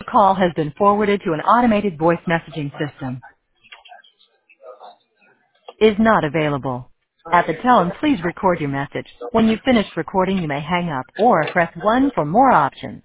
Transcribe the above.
call has been forwarded to an automated voice messaging system. Is not available. At the tone, please record your message. When you've finished recording, you may hang up or press 1 for more options.